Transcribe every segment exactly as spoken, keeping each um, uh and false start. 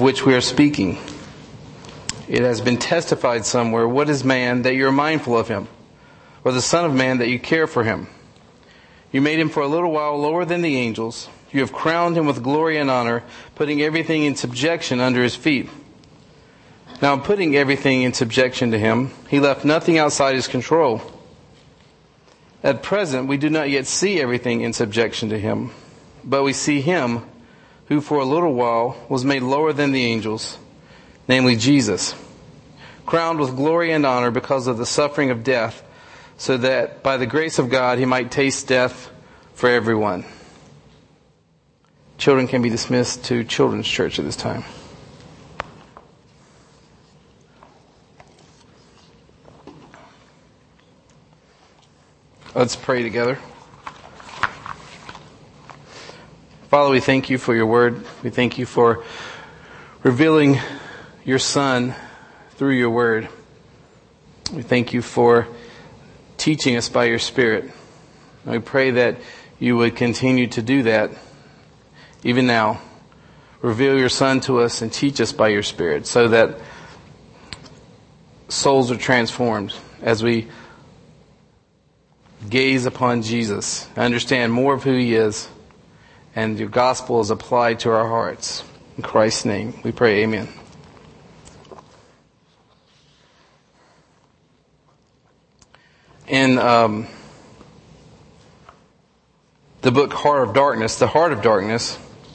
which we are speaking. It has been testified somewhere, what is man that you are mindful of him? Or the son of man that you care for him? You made him for a little while lower than the angels. You have crowned him with glory and honor, putting everything in subjection under his feet. Now, in putting everything in subjection to him, he left nothing outside his control. At present, we do not yet see everything in subjection to him, but we see him who for a little while was made lower than the angels, namely Jesus, crowned with glory and honor because of the suffering of death, so that by the grace of God he might taste death for everyone. Children can be dismissed to Children's Church at this time. Let's pray together. Father, we thank you for your word. We thank you for revealing your Son through your word. We thank you for teaching us by your Spirit. We pray that you would continue to do that even now. Reveal your Son to us and teach us by your Spirit so that souls are transformed as we gaze upon Jesus, understand more of who he is, and your gospel is applied to our hearts. In Christ's name we pray, amen. In um, the book Heart of Darkness, The Heart of Darkness,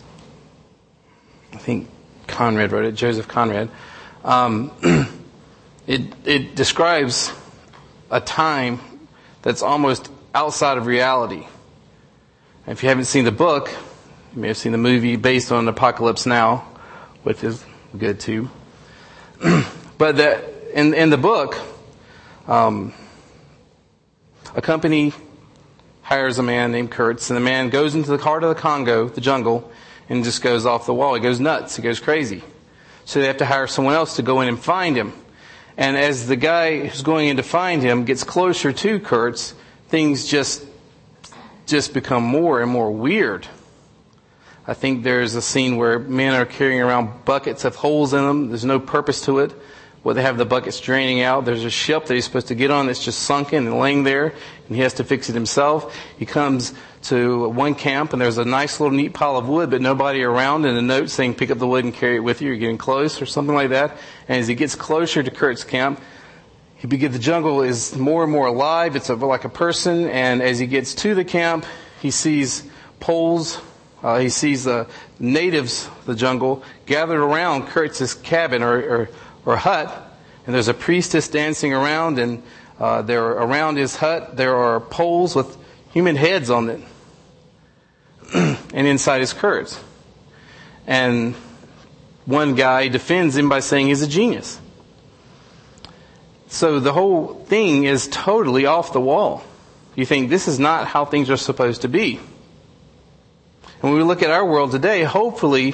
I think Conrad wrote it, Joseph Conrad, um, it, it describes a time that's almost outside of reality. And if you haven't seen the book, you may have seen the movie based on Apocalypse Now, which is good too. But that in in the book, um, a company hires a man named Kurtz, and the man goes into the heart of the Congo, the jungle, and just goes off the wall. He goes nuts. He goes crazy. So they have to hire someone else to go in and find him. And as the guy who's going in to find him gets closer to Kurtz, things just just become more and more weird. I think there's a scene where men are carrying around buckets of holes in them. There's no purpose to it. Well, they have the buckets draining out. There's a ship that he's supposed to get on that's just sunken and laying there, and he has to fix it himself. He comes to one camp, and there's a nice little neat pile of wood, but nobody around, and a note saying, pick up the wood and carry it with you. You're getting close, or something like that. And as he gets closer to Kurt's camp, he begins, the jungle is more and more alive. It's a, like a person, and as he gets to the camp, he sees poles. Uh, he sees the natives of the jungle gathered around Kurtz's cabin or, or, or hut, and there's a priestess dancing around, and uh, there around his hut there are poles with human heads on it, and inside is Kurtz. And one guy defends him by saying he's a genius. So the whole thing is totally off the wall. You think this is not how things are supposed to be. And when we look at our world today, hopefully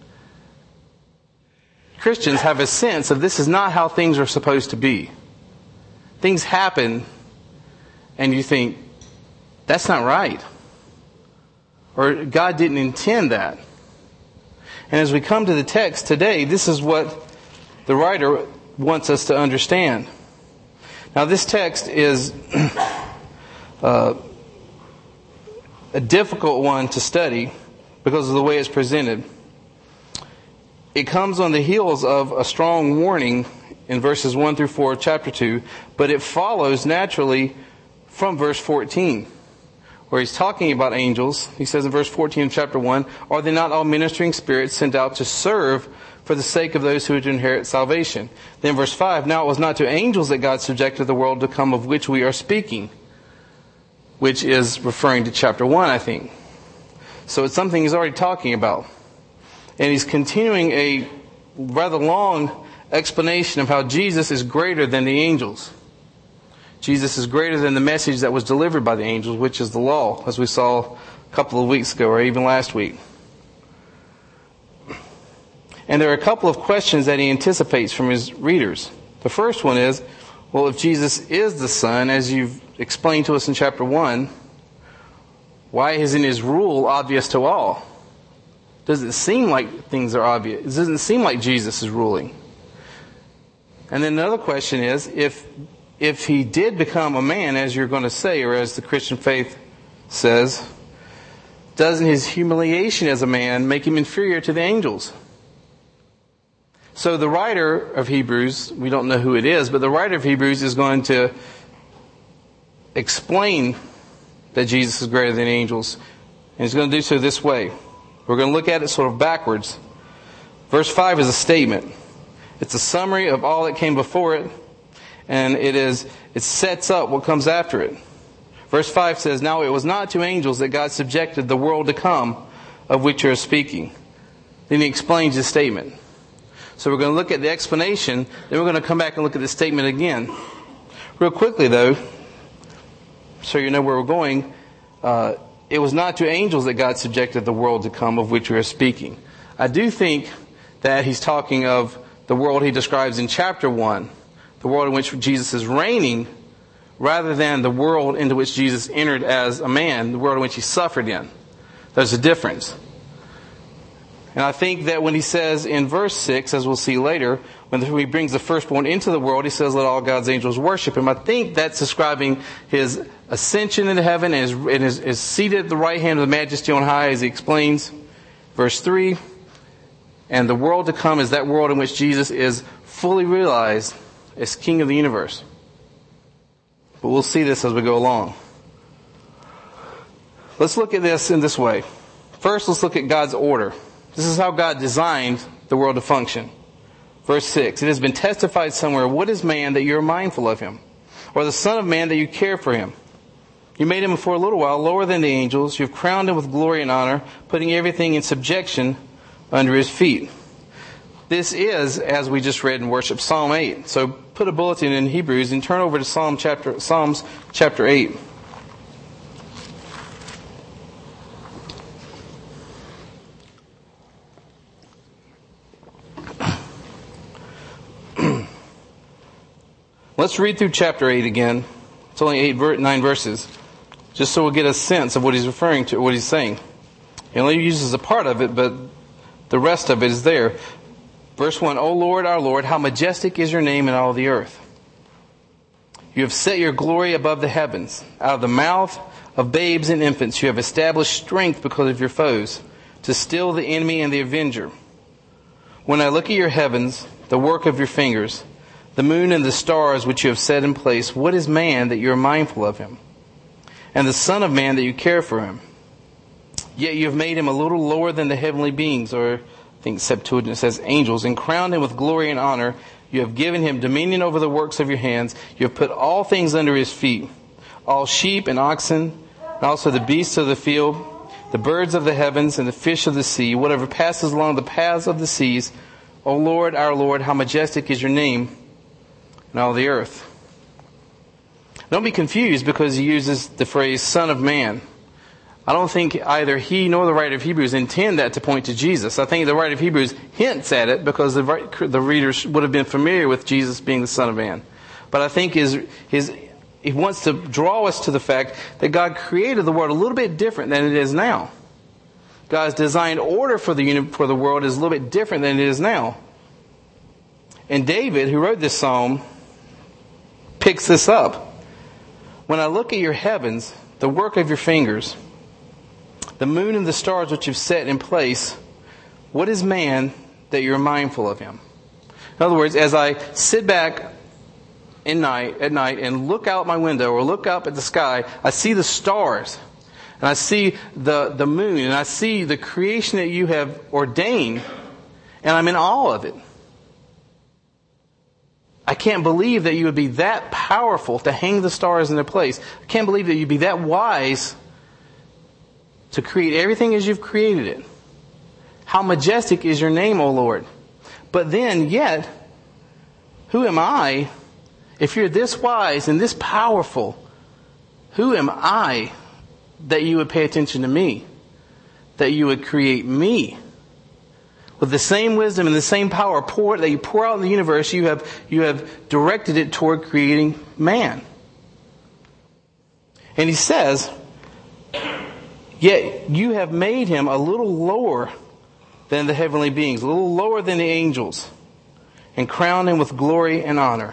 Christians have a sense of this is not how things are supposed to be. Things happen and you think, that's not right. Or God didn't intend that. And as we come to the text today, this is what the writer wants us to understand. Now this text is uh, a difficult one to study because of the way it's presented. It comes on the heels of a strong warning in verses one through four of chapter two, but it follows naturally from verse fourteen, where he's talking about angels. He says in verse fourteen of chapter one, are they not all ministering spirits sent out to serve for the sake of those who are to inherit salvation? Then verse five, now it was not to angels that God subjected the world to come of which we are speaking, which is referring to chapter one, I think. So it's something he's already talking about. And he's continuing a rather long explanation of how Jesus is greater than the angels. Jesus is greater than the message that was delivered by the angels, which is the law, as we saw a couple of weeks ago or even last week. And there are a couple of questions that he anticipates from his readers. The first one is, well, if Jesus is the Son, as you've explained to us in chapter one, why isn't his rule obvious to all? Doesn't seem like things are obvious. It doesn't seem like Jesus is ruling. And then another question is, if if he did become a man, as you're going to say, or as the Christian faith says, doesn't his humiliation as a man make him inferior to the angels? So the writer of Hebrews, we don't know who it is, but the writer of Hebrews is going to explain that Jesus is greater than angels. And he's going to do so this way. We're going to look at it sort of backwards. Verse five is a statement. It's a summary of all that came before it, and it is it sets up what comes after it. Verse five says, "Now it was not to angels that God subjected the world to come, of which you are speaking." Then he explains his statement. So we're going to look at the explanation, then we're going to come back and look at the statement again. Real quickly though, so you know where we're going, uh, it was not to angels that God subjected the world to come, of which we are speaking. I do think that he's talking of the world he describes in chapter one, the world in which Jesus is reigning, rather than the world into which Jesus entered as a man, the world in which he suffered in. There's a difference. And I think that when he says in verse six, as we'll see later, when he brings the firstborn into the world, he says, "Let all God's angels worship him." I think that's describing his ascension into heaven and is, and is, is seated at the right hand of the Majesty on high, as he explains. Verse three, "And the world to come is that world in which Jesus is fully realized as King of the universe." But we'll see this as we go along. Let's look at this in this way. First, let's look at God's order. This is how God designed the world to function. Verse six, "It has been testified somewhere, what is man that you are mindful of him? Or the son of man that you care for him? You made him for a little while lower than the angels. You have crowned him with glory and honor, putting everything in subjection under his feet." This is, as we just read in worship, Psalm eight. So put a bulletin in Hebrews and turn over to Psalm chapter, Psalms chapter eight. Let's read through chapter eight again. It's only eight, nine verses, just so we'll get a sense of what he's referring to, what he's saying. He only uses a part of it, but the rest of it is there. Verse one, "O Lord, our Lord, how majestic is your name in all the earth. You have set your glory above the heavens. Out of the mouth of babes and infants you have established strength because of your foes, to still the enemy and the avenger. When I look at your heavens, the work of your fingers, the moon and the stars which you have set in place, what is man that you are mindful of him? And the son of man that you care for him? Yet you have made him a little lower than the heavenly beings," or I think Septuagint says angels, "and crowned him with glory and honor. You have given him dominion over the works of your hands. You have put all things under his feet, all sheep and oxen, and also the beasts of the field, the birds of the heavens and the fish of the sea, whatever passes along the paths of the seas. O Lord, our Lord, how majestic is your name in all the earth." Don't be confused because he uses the phrase "son of man." I don't think either he nor the writer of Hebrews intend that to point to Jesus. I think the writer of Hebrews hints at it because the, the readers would have been familiar with Jesus being the Son of Man. But I think his, his, he wants to draw us to the fact that God created the world a little bit different than it is now. God's designed order for the, for the world is a little bit different than it is now. And David, who wrote this psalm, picks this up. "When I look at your heavens, the work of your fingers, the moon and the stars which you've set in place, what is man that you're mindful of him?" In other words, as I sit back at night, at night and look out my window or look up at the sky, I see the stars and I see the, the moon and I see the creation that you have ordained, and I'm in awe of it. I can't believe that you would be that powerful to hang the stars in their place. I can't believe that you'd be that wise to create everything as you've created it. How majestic is your name, O Lord. But then, yet, who am I? If you're this wise and this powerful, who am I that you would pay attention to me? That you would create me? With the same wisdom and the same power pour, that you pour out in the universe, you have, you have directed it toward creating man. And he says, "Yet you have made him a little lower than the heavenly beings, a little lower than the angels, and crowned him with glory and honor.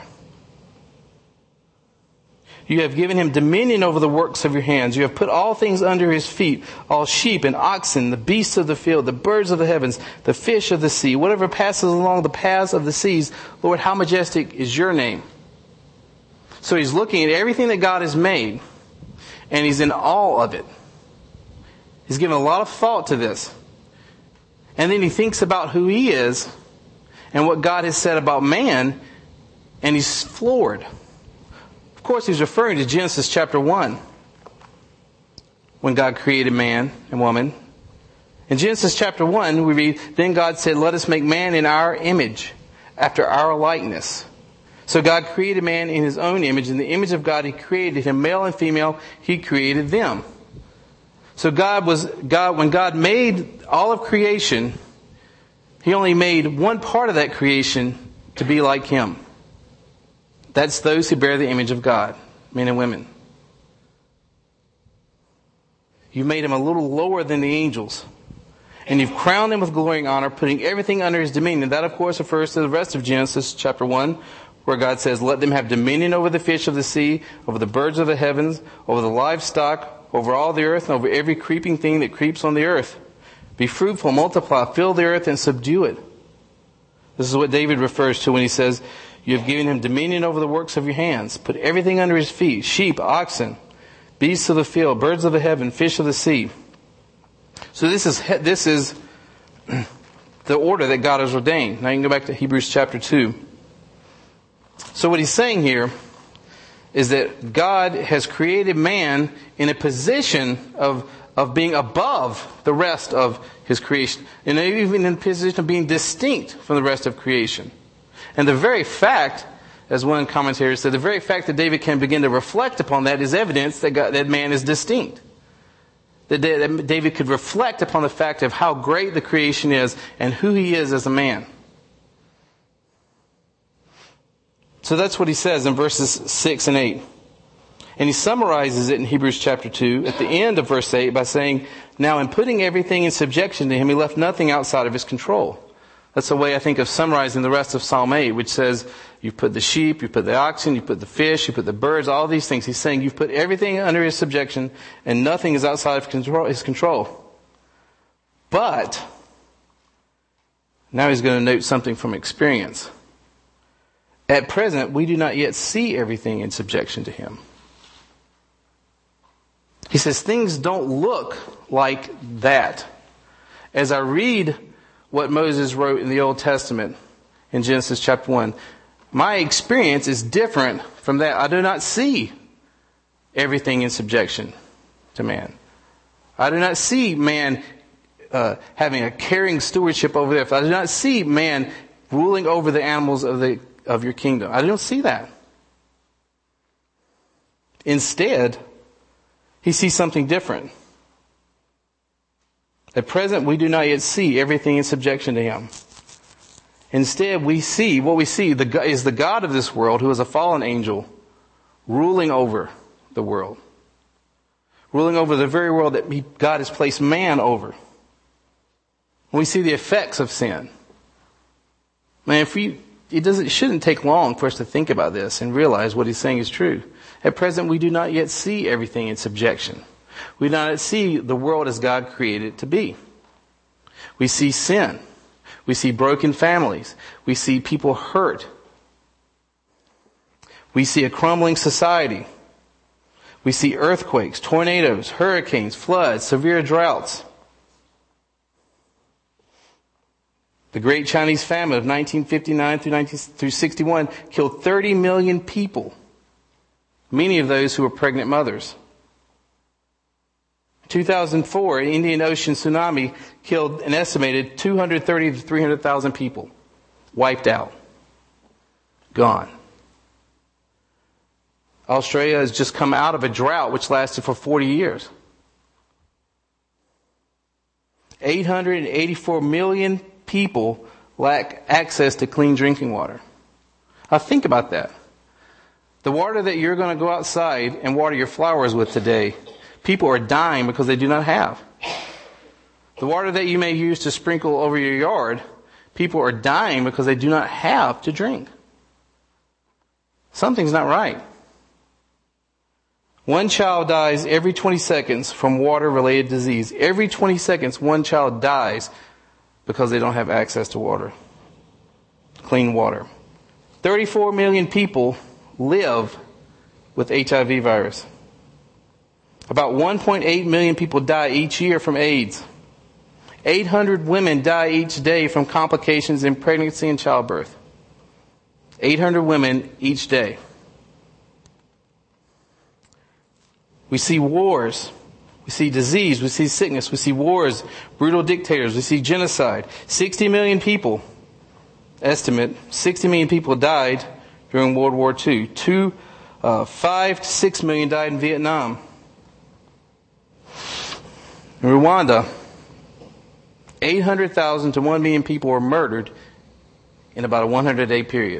You have given him dominion over the works of your hands. You have put all things under his feet, all sheep and oxen, the beasts of the field, the birds of the heavens, the fish of the sea, whatever passes along the paths of the seas. Lord, how majestic is your name. So he's looking at everything that God has made, and he's in awe of it. He's given a lot of thought to this. And then he thinks about who he is and what God has said about man, and he's floored. Of course, he's referring to Genesis chapter one, when God created man and woman. In Genesis chapter one, we read, then God said, let us make man in our image, after our likeness. So God created man in his own image. In the image of God, he created him, male and female, he created them. So God was, God, when God made all of creation, he only made one part of that creation to be like him. That's those who bear the image of God, men and women. You made him a little lower than the angels. And you've crowned him with glory and honor, putting everything under his dominion. That, of course, refers to the rest of Genesis chapter one, where God says, let them have dominion over the fish of the sea, over the birds of the heavens, over the livestock, over all the earth, and over every creeping thing that creeps on the earth. Be fruitful, multiply, fill the earth, and subdue it. This is what David refers to when he says, you have given him dominion over the works of your hands. Put everything under his feet, sheep, oxen, beasts of the field, birds of the heaven, fish of the sea. So this is this is the order that God has ordained. Now you can go back to Hebrews chapter two. So what he's saying here is that God has created man in a position of, of being above the rest of his creation. And even in a position of being distinct from the rest of creation. And the very fact, as one commentator said, the very fact that David can begin to reflect upon that is evidence that God, that man is distinct. That David could reflect upon the fact of how great the creation is and who he is as a man. So that's what he says in verses six and eight. And he summarizes it in Hebrews chapter two at the end of verse eight by saying, now in putting everything in subjection to him, he left nothing outside of his control. That's a way, I think, of summarizing the rest of Psalm eight, which says, you've put the sheep, you put the oxen, you put the fish, you put the birds, all these things. He's saying you've put everything under his subjection and nothing is outside of control, his control. But, now he's going to note something from experience. At present, we do not yet see everything in subjection to him. He says things don't look like that. As I read what Moses wrote in the Old Testament in Genesis chapter one, my experience is different from that. I do not see everything in subjection to man. I do not see man uh, having a caring stewardship over there. I do not see man ruling over the animals of the of your kingdom. I don't see that. Instead, he sees something different. At present, we do not yet see everything in subjection to him. Instead, we see, what we see the, is the God of this world, who is a fallen angel, ruling over the world. Ruling over the very world that he, God has placed man over. We see the effects of sin. Man, if we, it doesn't, it shouldn't take long for us to think about this and realize what he's saying is true. At present, we do not yet see everything in subjection. We do not see the world as God created it to be. We see sin. We see broken families. We see people hurt. We see a crumbling society. We see earthquakes, tornadoes, hurricanes, floods, severe droughts. The Great Chinese Famine of nineteen fifty-nine through nineteen through sixty-one killed thirty million people, many of those who were pregnant mothers. two thousand four, an Indian Ocean tsunami killed an estimated two hundred thirty to three hundred thousand people. Wiped out. Gone. Australia has just come out of a drought which lasted for forty years. eight hundred eighty-four million people lack access to clean drinking water. Now think about that. The water that you're going to go outside and water your flowers with today, people are dying because they do not have. The water that you may use to sprinkle over your yard, people are dying because they do not have to drink. Something's not right. One child dies every twenty seconds from water-related disease. Every twenty seconds, one child dies because they don't have access to water, clean water. thirty-four million people live with H I V virus. About one point eight million people die each year from AIDS. eight hundred women die each day from complications in pregnancy and childbirth. eight hundred women each day. We see wars. We see disease. We see sickness. We see wars, brutal dictators. We see genocide. sixty million people, estimate, sixty million people died during World War Two. Two, uh, five to six million died in Vietnam. In Rwanda, eight hundred thousand to one million people were murdered in about a one hundred day period.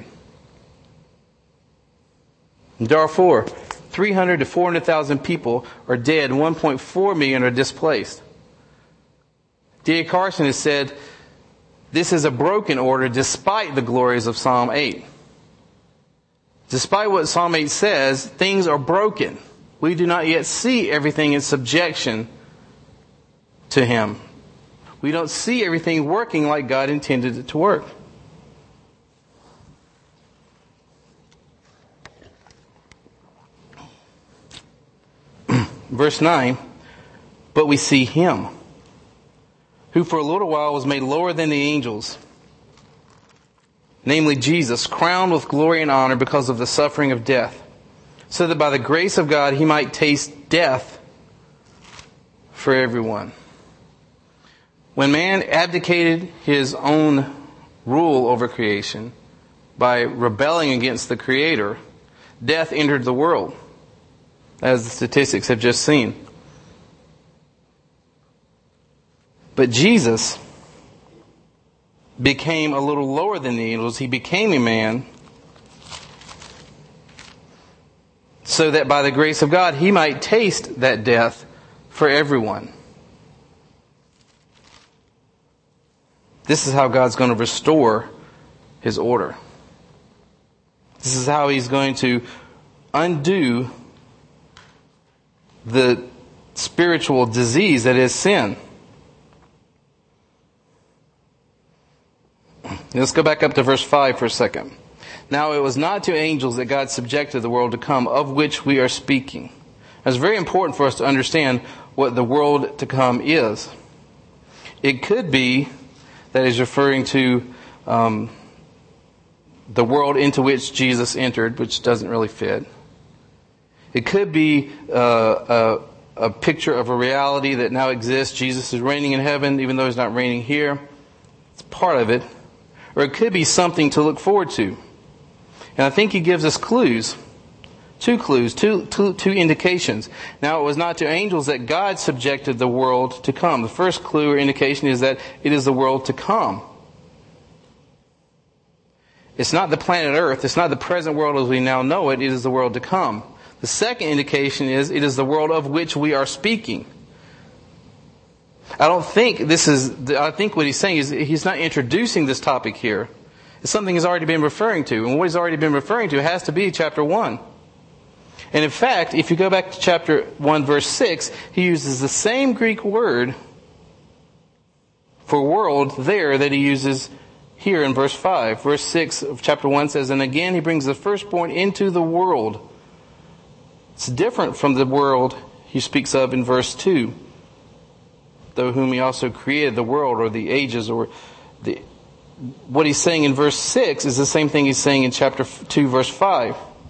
In Darfur, three hundred to four hundred thousand people are dead and one point four million are displaced. D A Carson has said, this is a broken order despite the glories of Psalm eight. Despite what Psalm eight says, things are broken. We do not yet see everything in subjection to Him. We don't see everything working like God intended it to work. Verse nine, but we see Him, who for a little while was made lower than the angels, namely Jesus, crowned with glory and honor because of the suffering of death, so that by the grace of God He might taste death for everyone. When man abdicated his own rule over creation by rebelling against the Creator, death entered the world, as the statistics have just seen. But Jesus became a little lower than the angels. He became a man so that by the grace of God He might taste that death for everyone. This is how God's going to restore His order. This is how He's going to undo the spiritual disease that is sin. Let's go back up to verse five for a second. Now it was not to angels that God subjected the world to come, of which we are speaking. It's very important for us to understand what the world to come is. It could be that is referring to um, the world into which Jesus entered, which doesn't really fit. It could be uh, a, a picture of a reality that now exists. Jesus is reigning in heaven, even though He's not reigning here. It's part of it. Or it could be something to look forward to. And I think He gives us clues. Two clues, two, two, two indications. Now, it was not to angels that God subjected the world to come. The first clue or indication is that it is the world to come. It's not the planet Earth. It's not the present world as we now know it. It is the world to come. The second indication is it is the world of which we are speaking. I don't think this is, I think what he's saying is he's not introducing this topic here. It's something he's already been referring to. And what he's already been referring to has to be chapter one. And in fact, if you go back to chapter one, verse six, he uses the same Greek word for world there that he uses here in verse five. Verse six of chapter one says, and again he brings the firstborn into the world. It's different from the world he speaks of in verse two. Though whom he also created the world or the ages or the... What he's saying in verse six is the same thing he's saying in chapter two, verse five.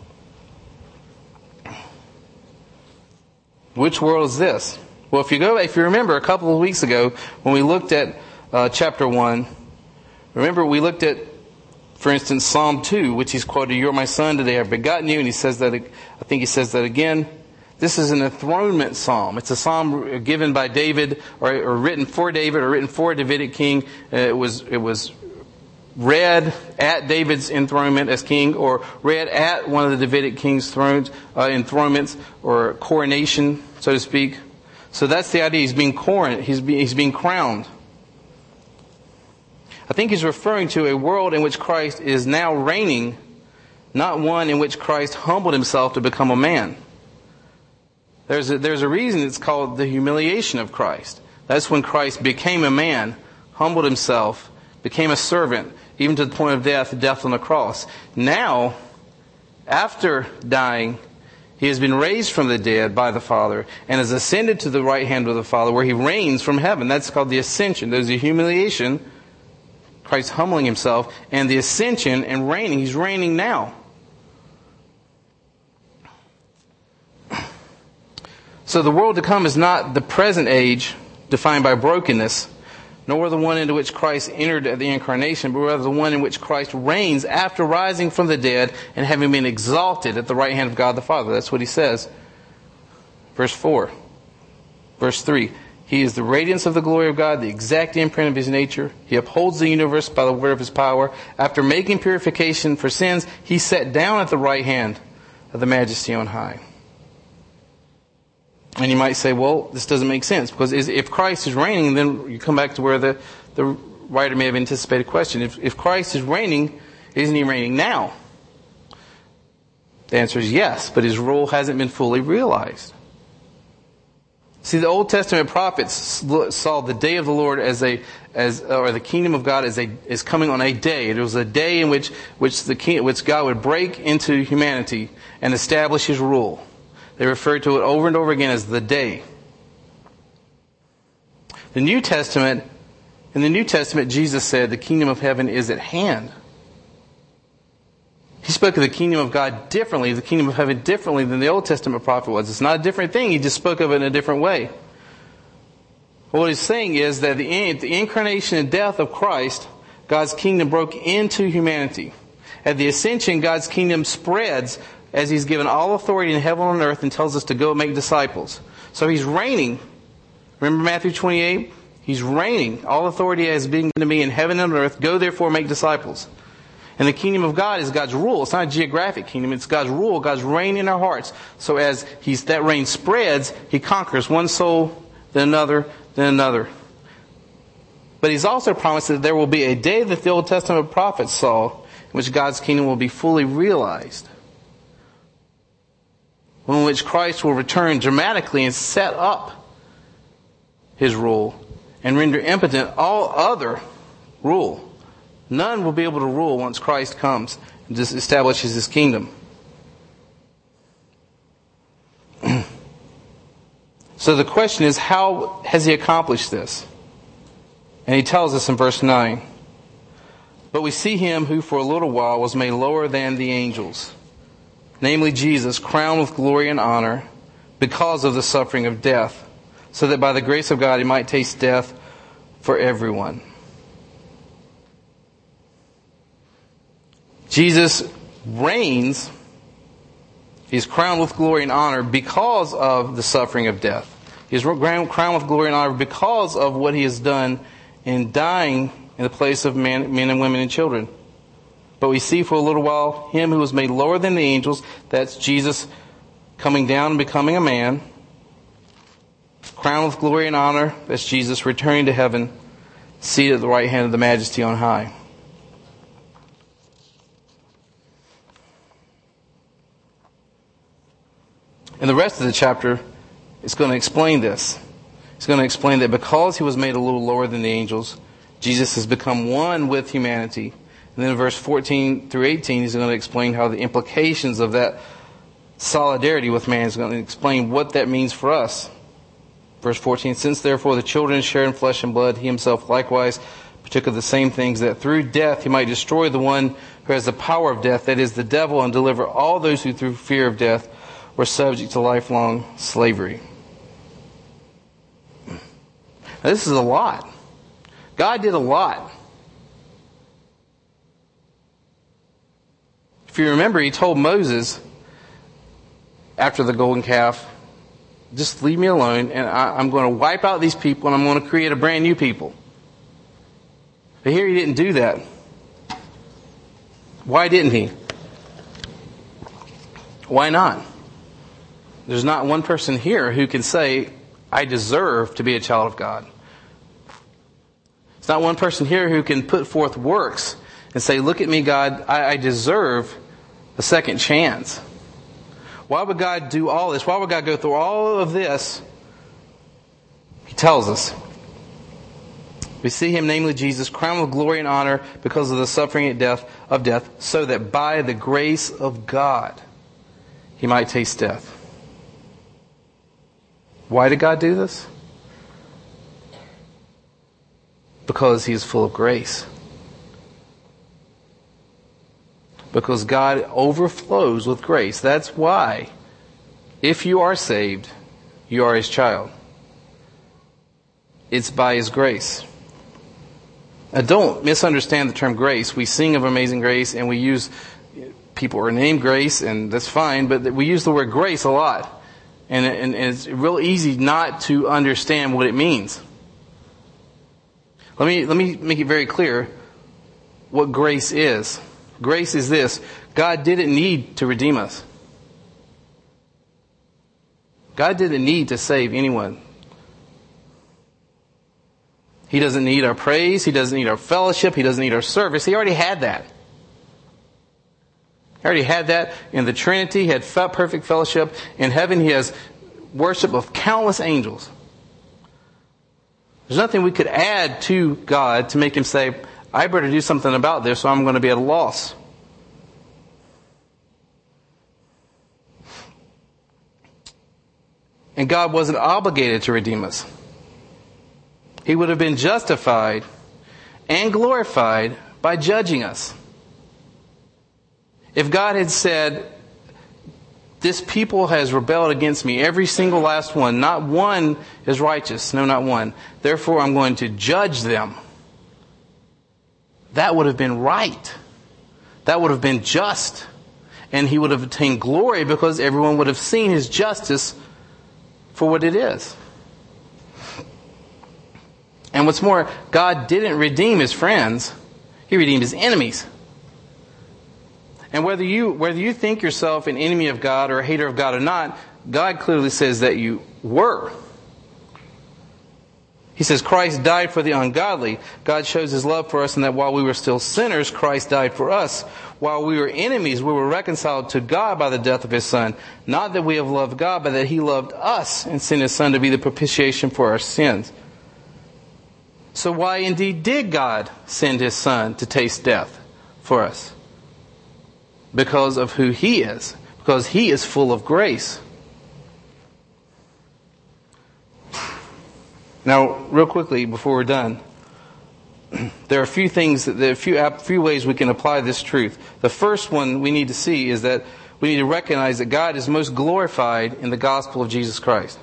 Which world is this? Well, if you go, if you remember a couple of weeks ago when we looked at uh, chapter one, remember we looked at, for instance, Psalm two, which he's quoted, "You're my son, today I've begotten you," and he says that. I think he says that again. This is an enthronement psalm. It's a psalm given by David, or, or written for David, or written for a Davidic king. Uh, it was it was read at David's enthronement as king, or read at one of the Davidic king's thrones, uh, enthronements, or coronation, so to speak. So that's the idea. He's being coronated. He's, be, he's being crowned. I think he's referring to a world in which Christ is now reigning, not one in which Christ humbled himself to become a man. There's a, there's a reason it's called the humiliation of Christ. That's when Christ became a man, humbled himself, became a servant, even to the point of death, death on the cross. Now, after dying, he has been raised from the dead by the Father and has ascended to the right hand of the Father where he reigns from heaven. That's called the ascension. There's the humiliation, Christ humbling himself, and the ascension and reigning. He's reigning now. So the world to come is not the present age defined by brokenness, nor the one into which Christ entered at the incarnation, but rather the one in which Christ reigns after rising from the dead and having been exalted at the right hand of God the Father. That's what he says. Verse four. Verse three. He is the radiance of the glory of God, the exact imprint of his nature. He upholds the universe by the word of his power. After making purification for sins, he sat down at the right hand of the Majesty on high. And you might say, well, this doesn't make sense, because if Christ is reigning, then you come back to where the, the writer may have anticipated a question. If, if Christ is reigning, isn't he reigning now? The answer is yes, but his rule hasn't been fully realized. See, the Old Testament prophets saw the day of the Lord as a, as, or the kingdom of God as a, is coming on a day. It was a day in which, which the king, which God would break into humanity and establish his rule. They refer to it over and over again as the day. The New Testament, in the New Testament, Jesus said the kingdom of heaven is at hand. He spoke of the kingdom of God differently, the kingdom of heaven differently than the Old Testament prophet was. It's not a different thing. He just spoke of it in a different way. What he's saying is that the, the incarnation and death of Christ, God's kingdom broke into humanity. At the ascension, God's kingdom spreads as he's given all authority in heaven and on earth and tells us to go make disciples. So he's reigning. Remember Matthew twenty-eight? He's reigning. All authority has been given to me in heaven and on earth. Go therefore make disciples. And the kingdom of God is God's rule. It's not a geographic kingdom. It's God's rule, God's reign in our hearts. So as he's, that reign spreads, he conquers one soul, then another, then another. But he's also promised that there will be a day that the Old Testament prophets saw in which God's kingdom will be fully realized. In which Christ will return dramatically and set up his rule and render impotent all other rule. None will be able to rule once Christ comes and just establishes his kingdom. So the question is, how has he accomplished this? And he tells us in verse nine, but we see him who for a little while was made lower than the angels, namely Jesus, crowned with glory and honor because of the suffering of death, so that by the grace of God he might taste death for everyone. Jesus reigns, he's crowned with glory and honor because of the suffering of death. He's crowned with glory and honor because of what he has done in dying in the place of men, men and women and children. But we see for a little while him who was made lower than the angels, that's Jesus coming down and becoming a man, crowned with glory and honor, that's Jesus returning to heaven, seated at the right hand of the Majesty on high. And the rest of the chapter is going to explain this. It's going to explain that because he was made a little lower than the angels, Jesus has become one with humanity. And then in verse fourteen through eighteen, he's going to explain how the implications of that solidarity with man is going to explain what that means for us. Verse fourteen, since therefore the children share in flesh and blood, he himself likewise partook of the same things, that through death he might destroy the one who has the power of death, that is the devil, and deliver all those who through fear of death were subject to lifelong slavery. Now, this is a lot. God did a lot. If you remember, he told Moses after the golden calf, just leave me alone and I, I'm going to wipe out these people and I'm going to create a brand new people. But here he didn't do that. Why didn't he? Why not? There's not one person here who can say, I deserve to be a child of God. It's not one person here who can put forth works and say, look at me, God, I, I deserve a second chance. Why would God do all this? Why would God go through all of this? He tells us. We see him, namely Jesus, crowned with glory and honor because of the suffering of death, of death, so that by the grace of God he might taste death. Why did God do this? Because he is full of grace. Because God overflows with grace. That's why, if you are saved, you are his child. It's by his grace. Now, don't misunderstand the term grace. We sing of amazing grace and we use, people are named Grace, and that's fine, but we use the word grace a lot. And, and, and it's real easy not to understand what it means. Let me, let me make it very clear what grace is. Grace is this: God didn't need to redeem us. God didn't need to save anyone. He doesn't need our praise. He doesn't need our fellowship. He doesn't need our service. He already had that. He already had that in the Trinity. He had perfect fellowship. In heaven, he has worship of countless angels. There's nothing we could add to God to make him say, I better do something about this, so I'm going to be at a loss. And God wasn't obligated to redeem us. He would have been justified and glorified by judging us. If God had said, this people has rebelled against me, every single last one, not one is righteous, no, not one. Therefore, I'm going to judge them. That would have been right. That would have been just. And he would have attained glory because everyone would have seen his justice for what it is. And what's more, God didn't redeem his friends. He redeemed his enemies. And whether you whether you think yourself an enemy of God or a hater of God or not, God clearly says that you were. He says Christ died for the ungodly. God shows his love for us in that while we were still sinners, Christ died for us. While we were enemies, we were reconciled to God by the death of his Son. Not that we have loved God, but that he loved us and sent his Son to be the propitiation for our sins. So why indeed did God send his Son to taste death for us? Because of who he is. Because he is full of grace. Now, real quickly, before we're done, there are a few things, that, there are a few, a few ways we can apply this truth. The first one we need to see is that we need to recognize that God is most glorified in the gospel of Jesus Christ.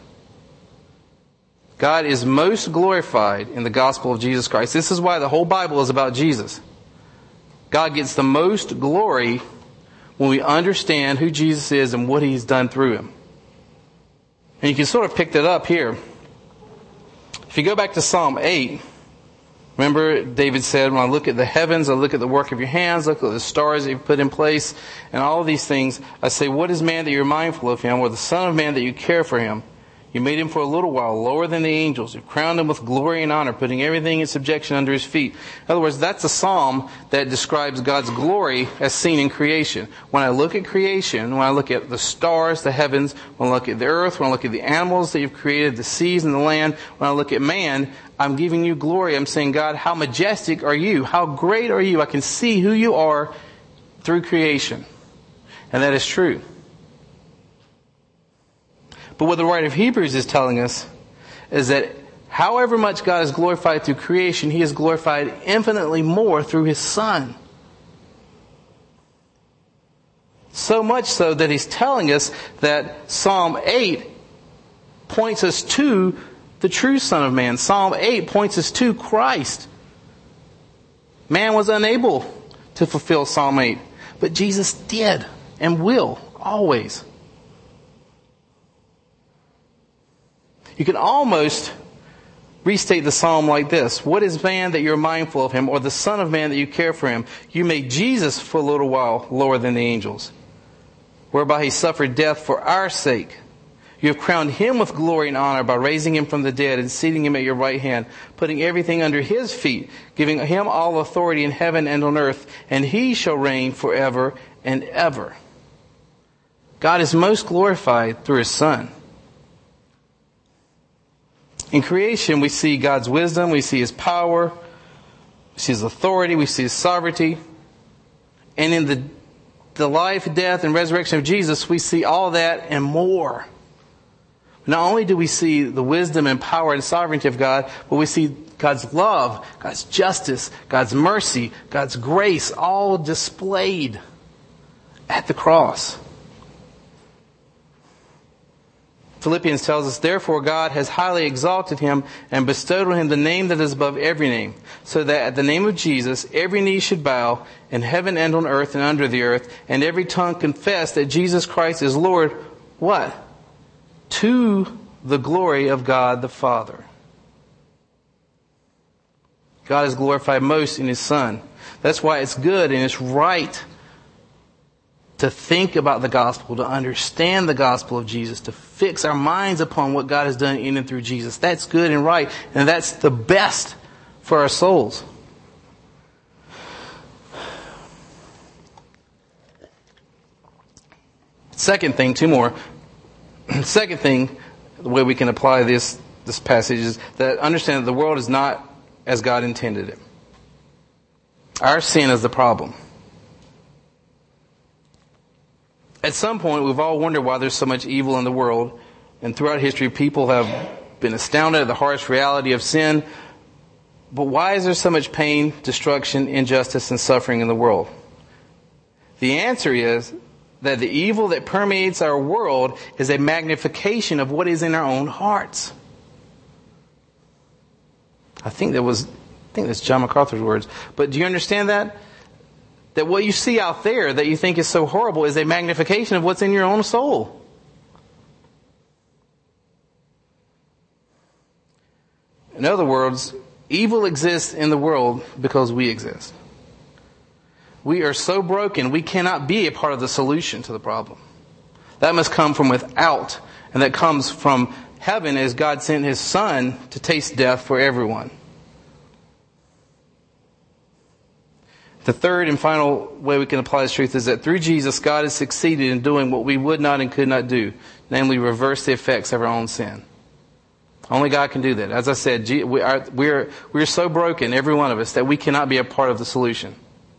God is most glorified in the gospel of Jesus Christ. This is why the whole Bible is about Jesus. God gets the most glory when we understand who Jesus is and what he's done through him. And you can sort of pick that up here. If you go back to Psalm eight, remember David said, when I look at the heavens, I look at the work of your hands, look at the stars that you've put in place, and all of these things, I say, what is man that you're mindful of him, or the son of man that you care for him? You made him for a little while lower than the angels. You crowned him with glory and honor, putting everything in subjection under his feet. In other words, that's a psalm that describes God's glory as seen in creation. When I look at creation, when I look at the stars, the heavens, when I look at the earth, when I look at the animals that you've created, the seas and the land, when I look at man, I'm giving you glory. I'm saying, God, how majestic are you? How great are you? I can see who you are through creation. And that is true. But what the writer of Hebrews is telling us is that however much God is glorified through creation, he is glorified infinitely more through his Son. So much so that he's telling us that Psalm eight points us to the true Son of Man. Psalm eight points us to Christ. Man was unable to fulfill Psalm eight, but Jesus did and will always. You can almost restate the psalm like this. What is man that you're mindful of him, or the son of man that you care for him? You made Jesus for a little while lower than the angels, whereby he suffered death for our sake. You have crowned him with glory and honor by raising him from the dead and seating him at your right hand, putting everything under his feet, giving him all authority in heaven and on earth, and he shall reign forever and ever. God is most glorified through his Son. In creation, we see God's wisdom, we see his power, we see his authority, we see his sovereignty. And in the, the life, death, and resurrection of Jesus, we see all that and more. Not only do we see the wisdom and power and sovereignty of God, but we see God's love, God's justice, God's mercy, God's grace, all displayed at the cross. Philippians tells us, therefore God has highly exalted him and bestowed on him the name that is above every name, so that at the name of Jesus every knee should bow in heaven and on earth and under the earth, and every tongue confess that Jesus Christ is Lord. What? To the glory of God the Father. God is glorified most in his Son. That's why it's good and it's right to think about the gospel, to understand the gospel of Jesus, to fix our minds upon what God has done in and through Jesus. That's good and right, and that's the best for our souls. Second thing, two more. Second thing, the way we can apply this this passage is that understand that the world is not as God intended it. Our sin is the problem. At some point, we've all wondered why there's so much evil in the world. And throughout history, people have been astounded at the harsh reality of sin. But why is there so much pain, destruction, injustice, and suffering in the world? The answer is that the evil that permeates our world is a magnification of what is in our own hearts. I think that was, I think that's John MacArthur's words. But do you understand that? That what you see out there that you think is so horrible is a magnification of what's in your own soul. In other words, evil exists in the world because we exist. We are so broken, we cannot be a part of the solution to the problem. That must come from without, and that comes from heaven as God sent his Son to taste death for everyone. The third and final way we can apply this truth is that through Jesus, God has succeeded in doing what we would not and could not do, namely reverse the effects of our own sin. Only God can do that. As I said, we are, we're, we're so broken, every one of us, that we cannot be a part of the solution.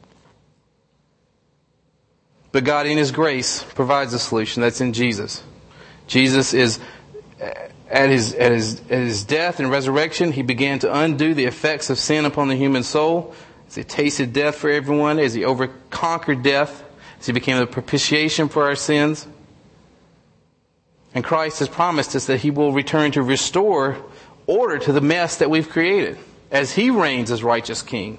But God, in his grace, provides a solution. That's in Jesus. Jesus is, at his, at his, at his death and resurrection, he began to undo the effects of sin upon the human soul. As he tasted death for everyone, as he overconquered death, as he became the propitiation for our sins. And Christ has promised us that he will return to restore order to the mess that we've created as he reigns as righteous king.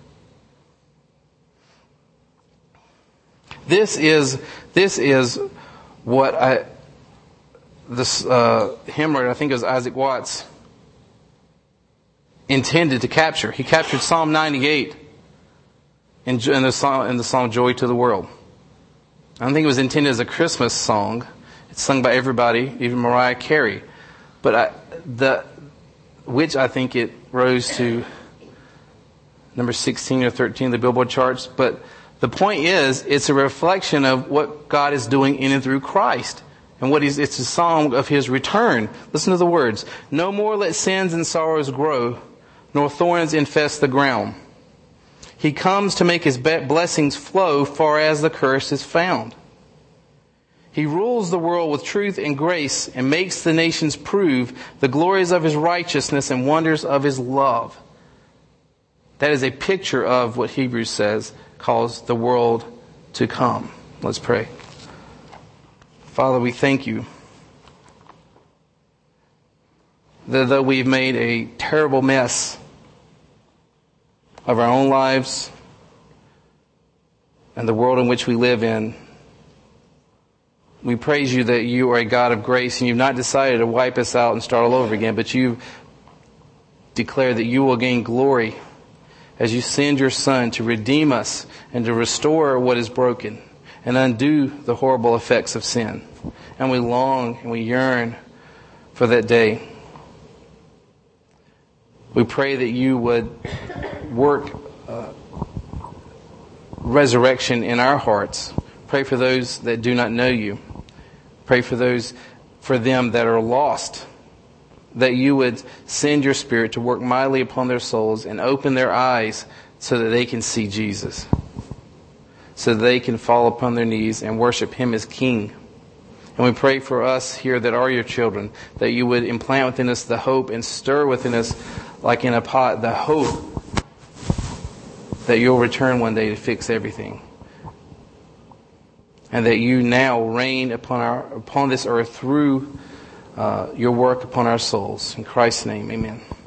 This is, this is what I, this uh, hymn writer, I think it was Isaac Watts, intended to capture. He captured Psalm ninety-eight in, in, the song, in the song Joy to the World. I don't think it was intended as a Christmas song. It's sung by everybody, even Mariah Carey. But I, the, which I think it rose to number sixteen or thirteen of the Billboard charts. But the point is, it's a reflection of what God is doing in and through Christ. And what he's, it's a song of his return. Listen to the words. No more let sins and sorrows grow, nor thorns infest the ground. He comes to make his blessings flow far as the curse is found. He rules the world with truth and grace and makes the nations prove the glories of his righteousness and wonders of his love. That is a picture of what Hebrews says calls the world to come. Let's pray. Father, we thank you that though we've made a terrible mess of our own lives and the world in which we live in, we praise you that you are a God of grace and you've not decided to wipe us out and start all over again, but you've declared that you will gain glory as you send your Son to redeem us and to restore what is broken. and undo the horrible effects of sin. And we long and we yearn for that day. We pray that you would work uh, resurrection in our hearts. Pray for those that do not know you. Pray for those, for them that are lost, that you would send your Spirit to work mightily upon their souls and open their eyes so that they can see Jesus, so that they can fall upon their knees and worship Him as King. And we pray for us here that are your children, that you would implant within us the hope and stir within us, like in a pot, the hope that you'll return one day to fix everything. And that you now reign upon our upon this earth through uh, your work upon our souls. In Christ's name, amen.